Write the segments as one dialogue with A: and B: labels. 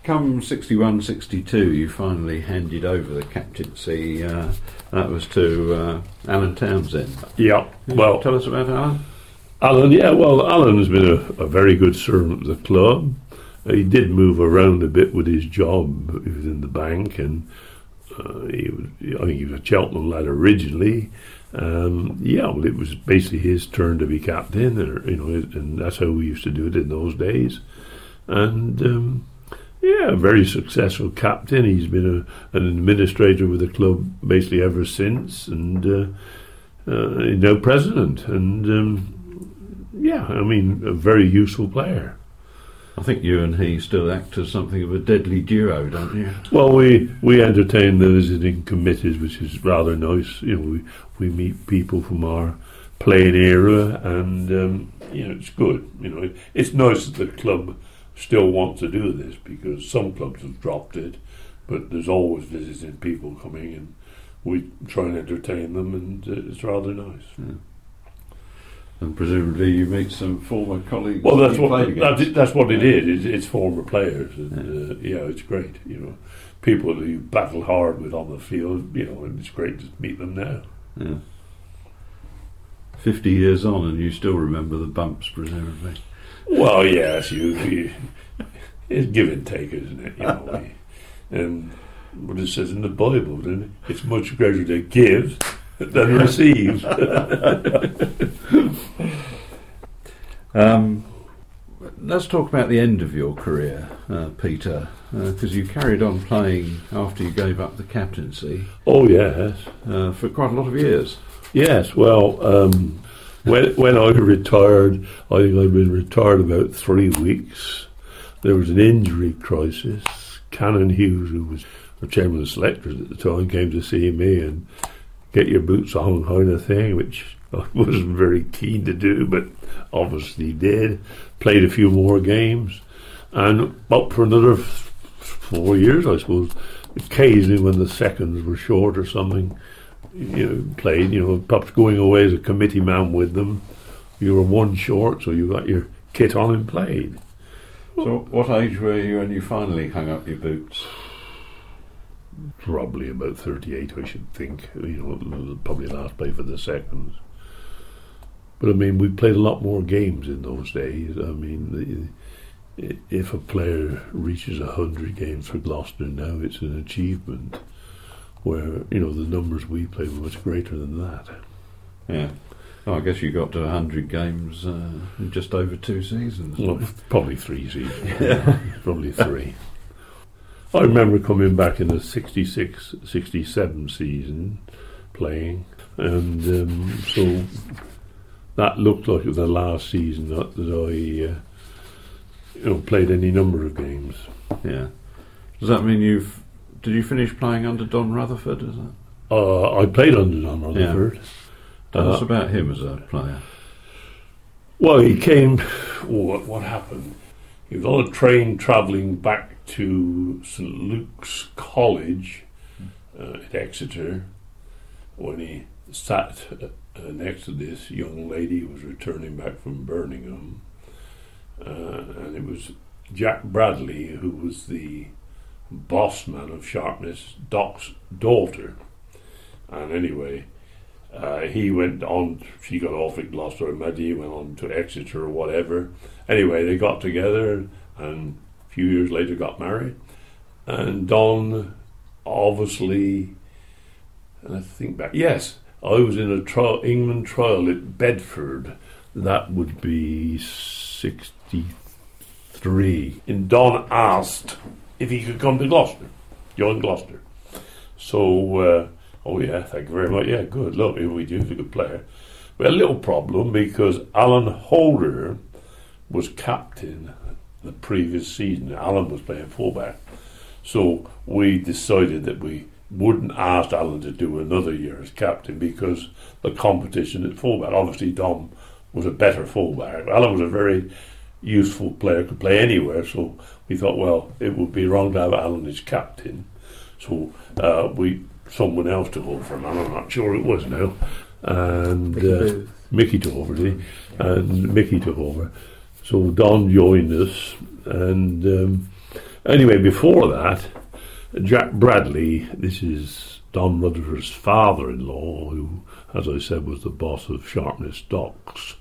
A: come 61, 62, you finally handed over the captaincy. That was to Alan Townsend.
B: Yeah. Well,
A: tell us about Alan.
B: Alan has been a very good servant of the club. He did move around a bit with his job. He was in the bank, and I think he was a Cheltenham lad originally. It was basically his turn to be captain, and that's how we used to do it in those days. And a very successful captain. He's been an administrator with the club basically ever since, and he's now president. And a very useful player.
A: I think you and he still act as something of a deadly duo, don't you?
B: Well, we entertain the visiting committees, which is rather nice. We meet people from our playing era, and it's good. It's nice that the club still wants to do this, because some clubs have dropped it, but there's always visiting people coming, and we try and entertain them, and it's rather nice.
A: Yeah. And presumably you meet some former colleagues.
B: Well, that's what it is. It's former players, and it's great. People who you battle hard with on the field. And it's great to meet them now.
A: Yeah. 50 years on, and you still remember the bumps, presumably.
B: Well, yes, it's give and take, isn't it? And what it says in the Bible, doesn't it? It's much greater to give than receive.
A: Let's talk about the end of your career, Peter, because you carried on playing after you gave up the captaincy.
B: Oh, yes.
A: For quite a lot of years.
B: Yes, well, when I retired, I think I'd been retired about 3 weeks. There was an injury crisis. Canon Hughes, who was the chairman of the selectors at the time, came to see me and get your boots on kind of thing, which I wasn't very keen to do, but obviously did. Played a few more games, and up for another 4 years, I suppose. Occasionally, when the seconds were short or something, played. Perhaps going away as a committee man with them, you were one short, so you got your kit on and played.
A: So, what age were you when you finally hung up your boots?
B: Probably about 38, I should think. Probably last play for the seconds. But we played a lot more games in those days. If a player reaches 100 games for Gloucester now, it's an achievement. Where the numbers we played were much greater than that.
A: Yeah. I guess you got to 100 games in just over 2 seasons.
B: Well, probably 3 seasons. Yeah. Probably 3. I remember coming back in the 66-67 season playing, and so that looked like the last season that I played any number of games.
A: Yeah. Does that mean did you finish playing under Don Rutherford? Is that?
B: I played under Don Rutherford.
A: Yeah. Tell us about him as a player.
B: Well, he came. What happened? He was on a train travelling back to St Luke's College at Exeter when he sat next to this young lady who was returning back from Birmingham, and it was Jack Bradley, who was the boss man of Sharpness, Doc's daughter. And anyway, he went on, she got off at Gloucester, and maybe he went on to Exeter or whatever. Anyway, they got together and a few years later got married. And Don, obviously, and I think back, yes, I was in a England trial at Bedford. That would be 63. And Don asked if he could come to Gloucester, join Gloucester. So, oh yeah, thank you very much. Yeah, good. Look, if we do, he's a good player. We had a little problem because Alan Holder was captain the previous season. Alan was playing fullback. So we decided that we wouldn't ask Alan to do another year as captain because the competition at fullback. Obviously, Dom was a better fullback. Alan was a very useful player, could play anywhere. So we thought, well, it would be wrong to have Alan as captain. So someone else took over from Alan. I'm not sure it was now. And Mickey took over, did he? And Mickey took over. So Don joined us, and Anyway, before that, Jack Bradley, this is Don Rutherford's father-in-law, who, as I said, was the boss of Sharpness Docks.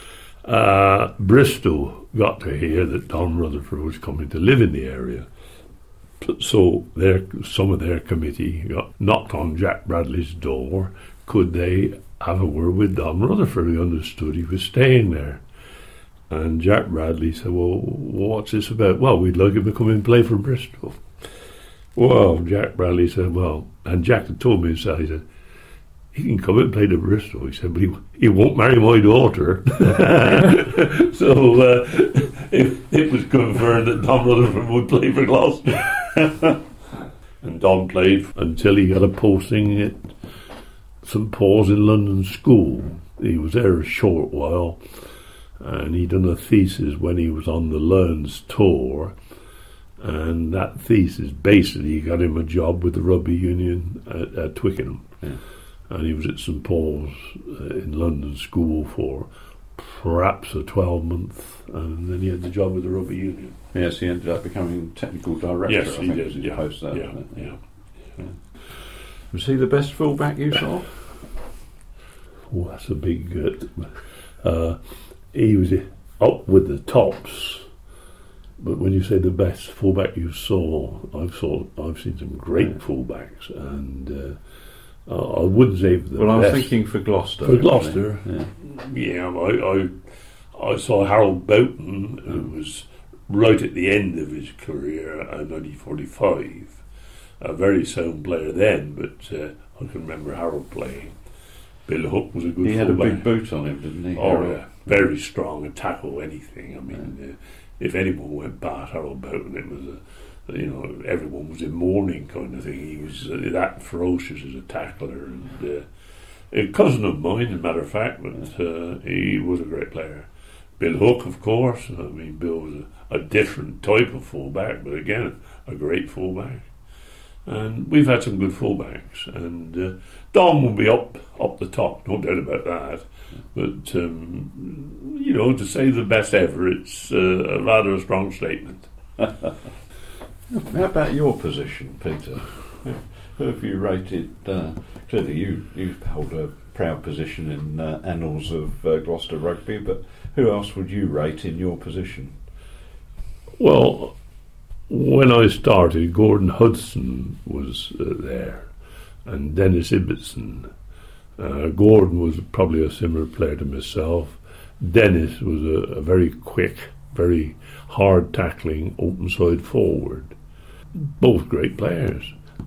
B: Bristol got to hear that Don Rutherford was coming to live in the area. So some of their committee knocked on Jack Bradley's door. Could they have a word with Don Rutherford, who understood he was staying there? And Jack Bradley said, well, what's this about? Well, we'd like him to come and play for Bristol. Well, Jack Bradley said, well, and Jack had told me himself, he said, he can come and play to Bristol. He said, but he won't marry my daughter. So it was confirmed that Don Rutherford would play for Gloucester. And Don played until he got a posting at St Paul's in London School. He was there a short while, and he'd done a thesis when he was on the Learns tour, and that thesis basically got him a job with the rugby union at Twickenham. Yeah. And he was at St Paul's in London School for perhaps a 12-month, and then he had the job with the rugby union.
A: Yes, he ended up becoming technical director.
B: Yes, he did.
A: Yeah.
B: Post that,
A: yeah. Was he the best fullback you saw?
B: Oh, that's a big. He was up with the tops. But when you say the best fullback you saw, I've seen some great fullbacks, and I wouldn't say the best.
A: Well, I'm thinking for Gloucester.
B: For Gloucester, I saw Harold Boughton, who was right at the end of his career, at 1945. A very sound player then, but I can remember Harold playing. Bill Hook was a good fullback. He had a big
A: boot on him, didn't he?
B: Oh, yeah. Very strong, and tackle anything. I mean, if anyone went past Harold Boughton, it was everyone was in mourning kind of thing. He was that ferocious as a tackler, and a cousin of mine, as a matter of fact, but he was a great player. Bill Hook, of course. I mean, Bill was a different type of fullback, but again, a great fullback. And we've had some good fullbacks, and Don will be up the top, no doubt about that. But to say the best ever, it's rather a strong statement.
A: How about your position, Peter? Who have you rated? Clearly, you hold a proud position in annals of Gloucester rugby, but who else would you rate in your position?
B: Well, when I started, Gordon Hudson was there, and Dennis Ibbotson. Gordon was probably a similar player to myself. Dennis was a very quick, very hard tackling open side forward. Both great players.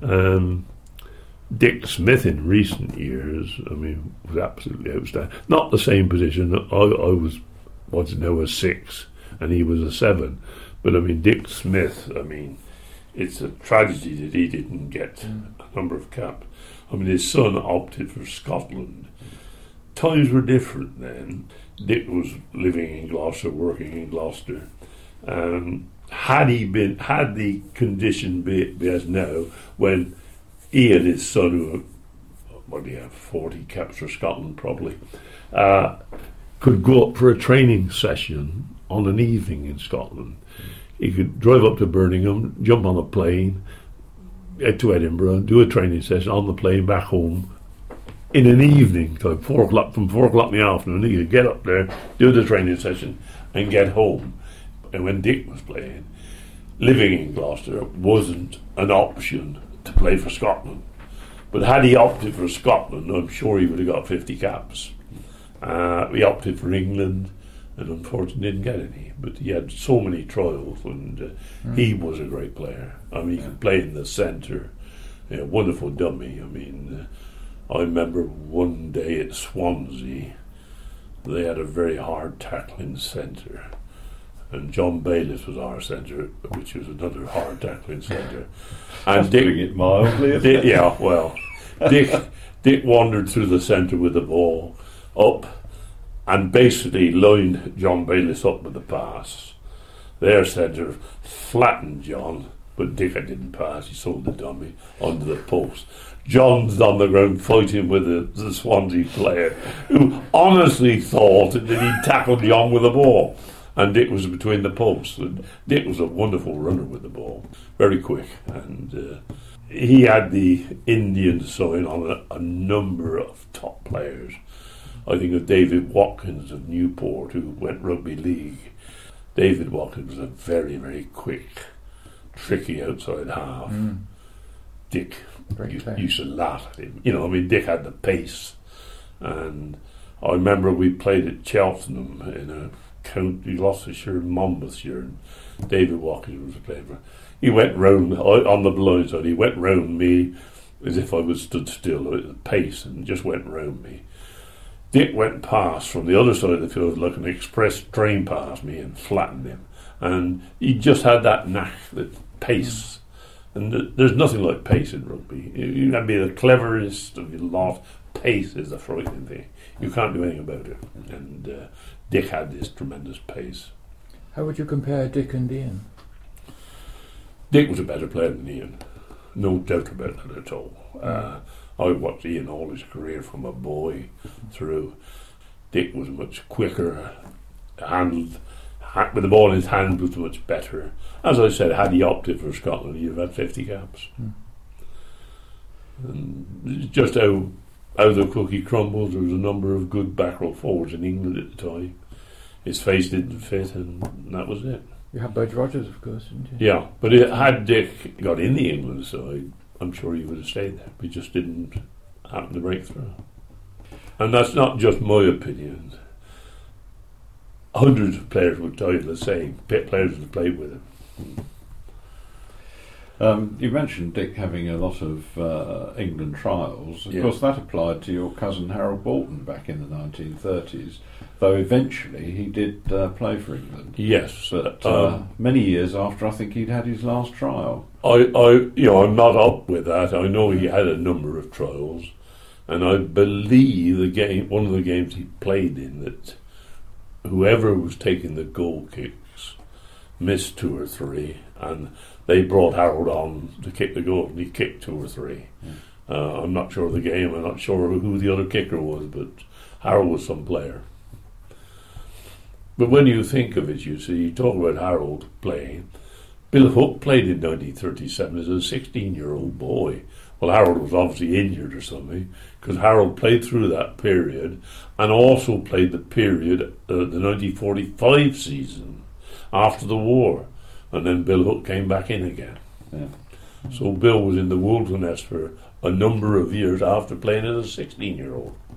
B: Dick Smith in recent years, was absolutely outstanding. Not the same position. I was now a 6 and he was a 7. But Dick Smith, it's a tragedy that he didn't get a number of caps. His son opted for Scotland. Times were different then. Dick was living in Gloucester, working in Gloucester. Had the condition be as now, when he and his son, who had 40 caps for Scotland probably, could go up for a training session on an evening in Scotland. He could drive up to Birmingham, jump on a plane, head to Edinburgh, do a training session on the plane back home in an evening time, 4 o'clock in the afternoon. He could get up there, do the training session, and get home. And when Dick was playing, living in Gloucester wasn't an option to play for Scotland. But had he opted for Scotland, I'm sure he would have got 50 caps. He opted for England, and unfortunately didn't get any. But he had so many trials, and he was a great player. He could play in the centre, wonderful dummy. I remember one day at Swansea, they had a very hard tackling centre, and John Bayliss was our centre, which was another hard tackling centre.
A: And Dick, it mildly.
B: Dick wandered through the centre with the ball up, and basically lined John Bayliss up with the pass. Their centre flattened John, but Dick didn't pass. He sold the dummy onto the post. John's on the ground fighting with the Swansea player, who honestly thought that he'd tackled John with the ball. and Dick was between the posts. And Dick was a wonderful runner with the ball, very quick, and he had the Indian sign on a number of top players. I think of David Watkins of Newport, who went rugby league. David Watkins was a very, very quick, tricky outside half. Dick used to laugh at him. Dick had the pace. And I remember we played at Cheltenham in a county Gloucestershire, Monmouthshire, and David Watkins was playing for. He went round on the blind side. He went round me as if I was stood still at the pace, and just went round me. Dick went past from the other side of the field like an express train past me and flattened him. And he just had that knack, that pace. And there's nothing like pace in rugby. You can be the cleverest of your lot. Pace is the frightening thing. You can't do anything about it. And Dick had this tremendous pace.
C: How would you compare Dick and Ian?
B: Dick was a better player than Ian. No doubt about that at all. I watched Ian all his career from a boy through. Dick was much quicker, handled with the ball in his hand was much better. As I said, had he opted for Scotland, he'd have had 50 caps. And just how the cookie crumbles, there was a number of good back row forwards in England at the time. His face didn't fit, and that was it.
C: You had Bud Rogers, of course, didn't you?
B: Yeah, but had Dick got in the England side, I'm sure he would have stayed there. He just didn't happen to break through. And that's not just my opinion. Hundreds of players would tell you the same. Players that played with him.
A: You mentioned Dick having a lot of England trials. Of course, that applied to your cousin Harold Bolton back in the 1930s, though eventually he did play for England.
B: Yes,
A: but many years after I think he'd had his last trial.
B: I'm not up with that. I know he had a number of trials, and I believe one of the games he played in, that whoever was taking the goal kicks missed 2 or 3, and they brought Harold on to kick the goal, and he kicked 2 or 3. I'm not sure of the game. I'm not sure who the other kicker was, but Harold was some player. But when you think of it, you talk about Harold playing. Bill Hook played in 1937 as a 16-year-old boy. Well, Harold was obviously injured or something, because Harold played through that period and also played the period, the 1945 season, after the war. And then Bill Hook came back in again.
A: Yeah.
B: So Bill was in the Wilderness for a number of years after playing as a 16-year-old.